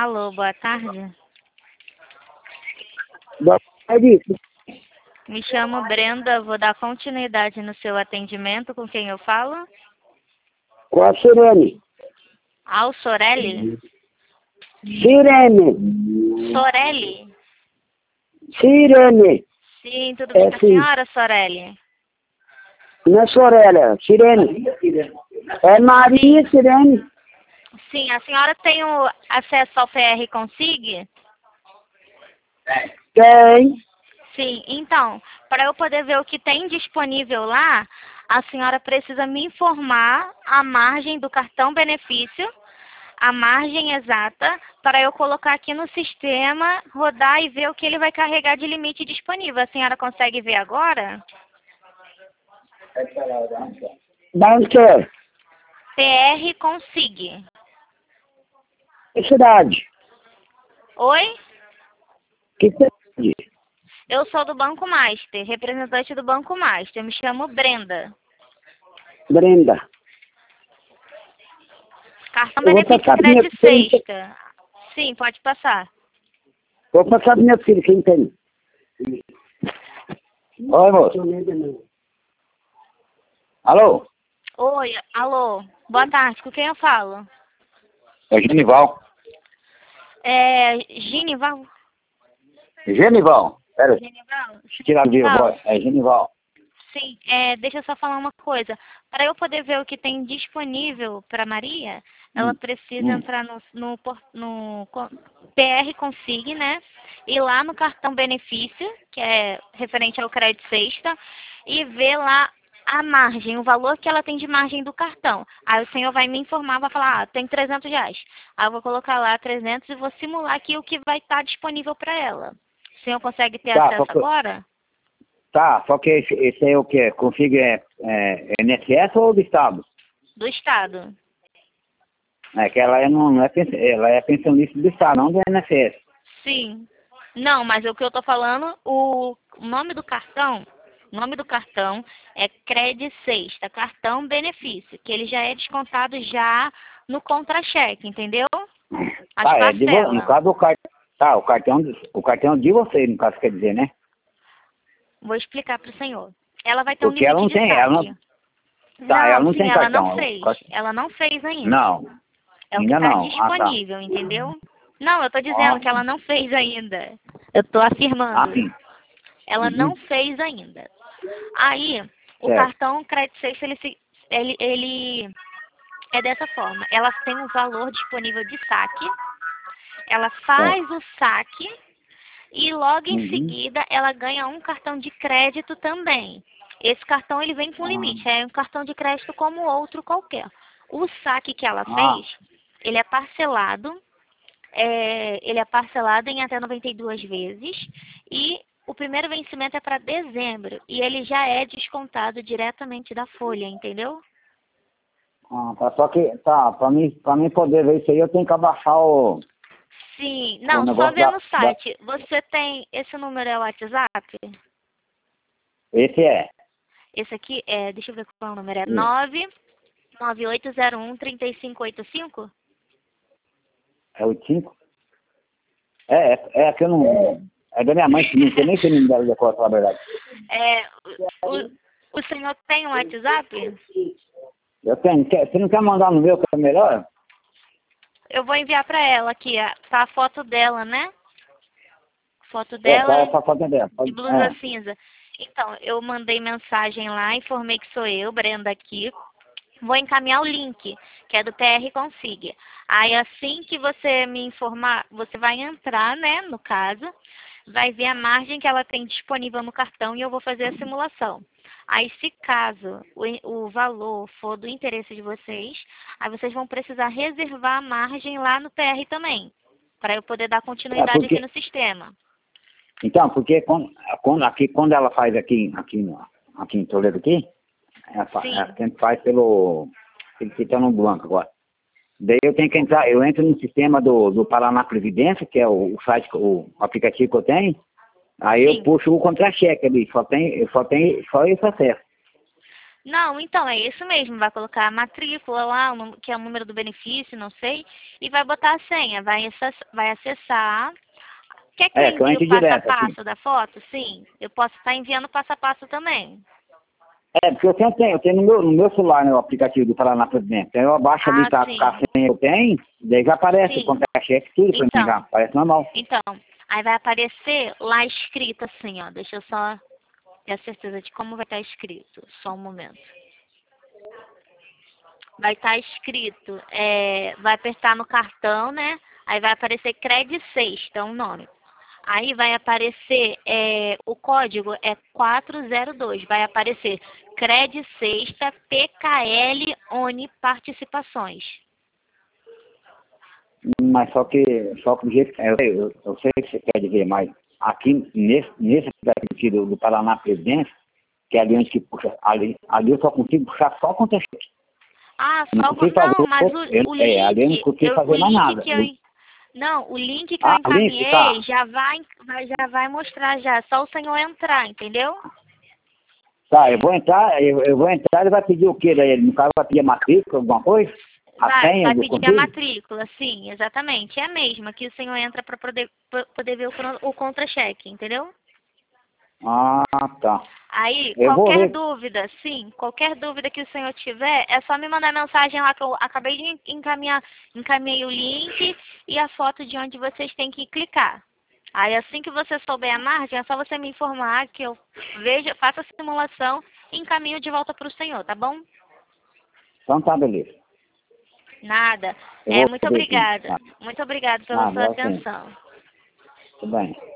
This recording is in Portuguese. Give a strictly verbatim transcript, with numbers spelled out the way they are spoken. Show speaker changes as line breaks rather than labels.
Alô, boa tarde.
Boa tarde.
Me chamo Brenda, vou dar continuidade no seu atendimento. Com quem eu falo?
Com a Sirene.
Al Sorelli?
Sirene.
Sorelli?
Sirene.
Sim, tudo bem
É,
com a
sim.
senhora, Sorelli?
Não é Sorella, Sirene. É Maria Sirene.
Sim, a senhora tem o acesso ao P R Consig?
Tem.
Sim, então, para eu poder ver o que tem disponível lá, a senhora precisa me informar a margem do cartão benefício, a margem exata, para eu colocar aqui no sistema, rodar e ver o que ele vai carregar de limite disponível. A senhora consegue ver agora?
Da onde que é?
P R Consig.
Que cidade?
Oi?
Que cidade?
Eu sou do Banco Master, representante do Banco Master. Eu me chamo Brenda.
Brenda.
Cartão
Eu vou
benefício
passar pro meu
crédito
filho.
sexta. Sim, pode passar.
Vou passar pro meu filho, quem tem. Oi, moço. Alô?
Oi, alô. Boa tarde, com quem eu falo?
É Genival.
É, Genival?
Genival. Pera aí.
Genival?
Deixa eu tirar de
Genival?
voz. É Genival.
Sim, é, deixa eu só falar uma coisa. Para eu poder ver o que tem disponível para Maria, ela
Hum,
precisa
hum.
entrar no, no, por- no co- P R Consig, né? Ir lá no cartão benefício, que é referente ao crédito sexta, e ver lá a margem, o valor que ela tem de margem do cartão. Aí o senhor vai me informar, vai falar, ah, tem trezentos reais. Aí eu vou colocar lá trezentos e vou simular aqui o que vai estar disponível para ela. O senhor consegue ter
Tá, só
acesso
que,
agora?
tá, só que esse, esse aí é o quê? Consigo é, é N S S ou do Estado?
Do Estado.
É que ela é, não, não é, pens- ela é pensionista do Estado, não do N S S.
Sim. Não, mas o que eu tô falando, o nome do cartão, o nome do cartão é Credit Sexta, cartão benefício, que ele já é descontado já no contra-cheque, entendeu? As
Tá, é de vo, no
parcelas.
caso do cartão. Tá, o cartão, o cartão é de você, no caso, quer dizer, né?
Vou explicar para o senhor. Ela vai ter um
Porque ela
limite
não
de
tem, ela
saque.
não. Tá, ela
Não,
não
sim,
tem
ela não
cartão.
fez. Ela não fez ainda.
Não,
É o que
ainda
está
não. Ah, tá.
disponível, entendeu? Não, eu tô
Ó,
dizendo que ela não fez ainda. Eu tô afirmando.
assim.
Ela
Uhum.
não fez ainda. Aí, o
Certo.
cartão Credit Sexta, ele, se- ele, ele é dessa forma. Ela tem um valor disponível de saque, ela faz o saque e logo em
Uhum.
seguida ela ganha um cartão de crédito também. Esse cartão ele vem com limite, é um cartão de crédito como outro qualquer. O saque que ela
Ah,
fez, ele é parcelado, é, ele é parcelado em até noventa e duas vezes e o primeiro vencimento é para dezembro e ele já é descontado diretamente da folha, entendeu?
ah, tá. Só que, tá, pra mim, pra mim poder ver isso aí, eu tenho que abaixar o,
Sim,
o
não, só
negócio
ver
da,
no
da...
site. Você tem, esse número é o WhatsApp?
Esse é.
Esse aqui é, deixa eu ver qual é o número, é
Isso.
nove nove oito zero um três cinco oito cinco?
É o cinco? É, é, é que eu não... É da minha mãe, que não sei nem se ele me dá de acordo, pra falar a verdade.
É, o, o senhor tem um WhatsApp?
Eu tenho. Quer, você não quer mandar no meu, que é melhor?
Eu vou enviar para ela aqui, a- tá a foto dela, né? Foto
É, tá
dela
essa foto dela.
de
Pode-
blusa
É.
cinza. Então, eu mandei mensagem lá, informei que sou eu, Brenda aqui. Vou encaminhar o link, que é do P R Consig. Aí assim que você me informar, você vai entrar, né, no caso, vai ver a margem que ela tem disponível no cartão e eu vou fazer a simulação. Aí se caso o, o valor for do interesse de vocês, aí vocês vão precisar reservar a margem lá no P R também, para eu poder dar
É
continuidade aqui
porque...
no sistema.
Então, porque quando, quando, aqui, quando ela faz aqui, aqui, no, aqui em Toledo aqui, ela, fa-
Sim.
ela sempre faz pelo... Ele fica no banco agora. Daí eu tenho que entrar, eu entro no sistema do, do Paraná Previdência, que é o, o site, que- o aplicativo que eu tenho, aí
Sim.
eu puxo o contra-cheque ali, só tem, eu só tem, só esse acesso.
Não, então, é isso mesmo. Vai colocar a matrícula lá, o nú- que é o número do benefício, não sei, e vai botar a senha. Vai acessar. Vai acessar. Quer que eu
É, que eu
envie
entro
o passo a
direto aqui.
passo da foto? Sim. Eu posso estar enviando o passo a passo também.
É, porque eu tenho, eu tenho no, meu, no meu celular, né, o aplicativo do Paraná Previdência. Então eu abaixo ali,
Ah,
tá,
sim.
com a senha que eu tenho, daí já aparece o
Sim.
contra-cheque, tudo pra mim
Então,
já, aparece normal.
então, aí vai aparecer lá escrito assim, ó. Deixa eu só ter a certeza de como vai estar escrito. Só um momento. Vai estar escrito, é, vai apertar no cartão, né? Aí vai aparecer Cred Sexta, o nome. Aí vai aparecer, é, o código é quatro zero dois. Vai aparecer Cred Sexta P K L ONI Participações.
Mas só que, só que do jeito que eu, eu, eu sei o que você quer dizer, mas aqui nesse, nesse aplicativo do, do Paraná Previdência, que é ali onde que puxa, ali, ali eu só consigo puxar só contra-cheque.
Ah,
Não
só
consigo
não,
fazer
mas
outro, eu,
o, o
é, ali eu não
link,
consigo
eu, o
fazer mais
link
nada.
que eu, não, o link que eu
Ah, link, tá.
encaminhei já vai, vai, já vai mostrar já, é só o senhor entrar, entendeu?
Tá, eu vou entrar, eu, eu vou entrar, ele vai pedir o quê daí? No caso vai pedir a matrícula, alguma coisa? A
Vai,
senha
vai
do
pedir a
contigo?
matrícula, sim, exatamente, é a mesma que o senhor entra para poder, pra poder ver o, cron- o contra-cheque, entendeu?
Ah, tá.
Aí,
Eu vou
qualquer
ver.
dúvida, sim, qualquer dúvida que o senhor tiver, é só me mandar mensagem lá que eu acabei de encaminhar, encaminhei o link e a foto de onde vocês têm que clicar. Aí, assim que você souber a margem, é só você me informar que eu veja, faça a simulação e encaminho de volta para o senhor, tá bom?
Então tá, beleza.
Nada.
Eu
É,
vou
muito
ver aqui.
obrigada.
Tá.
Muito obrigada pela
Nada,
sua
é assim.
atenção.
Tudo bem.